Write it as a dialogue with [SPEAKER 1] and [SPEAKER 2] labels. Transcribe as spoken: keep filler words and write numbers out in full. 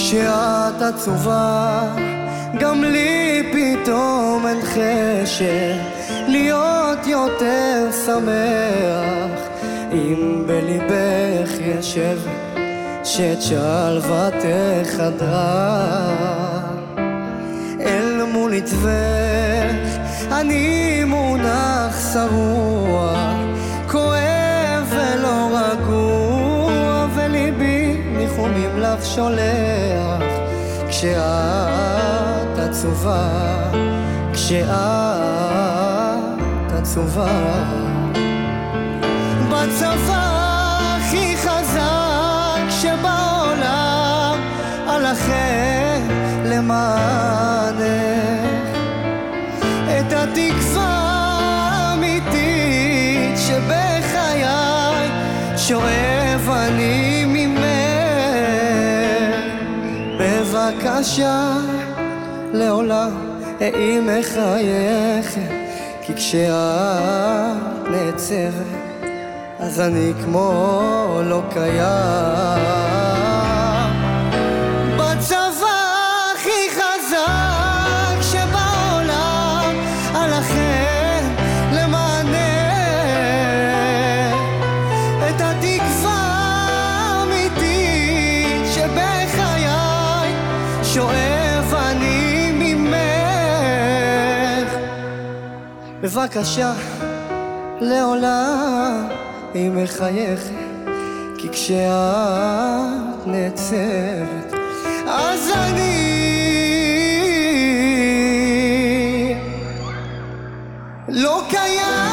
[SPEAKER 1] כשאת עצובה גם לי פתאום אין חשר להיות יותר שמח אם בליבך ישב שאת שלוותך חדרה אל מול עטבך אני מונח שרוע כואב ולא רגוע וליבי ניחומים לך שולח כשאת עצובה כשאת עצובה בצבא הכי חזק שבעולם הלכם למענך את התקווה האמיתית שבחיי שואב אני ממך בבקשה לעולם היא מחייכת כי כשאת נעצבת אז אני כמו לא קיים בצבא הכי חזק שבעולם הלכם למענך את התקווה האמיתית שבחיי שואב אני ממך בבקשה לעולם היא מחייכת כי כשאת נעצבת אז אני לא קיים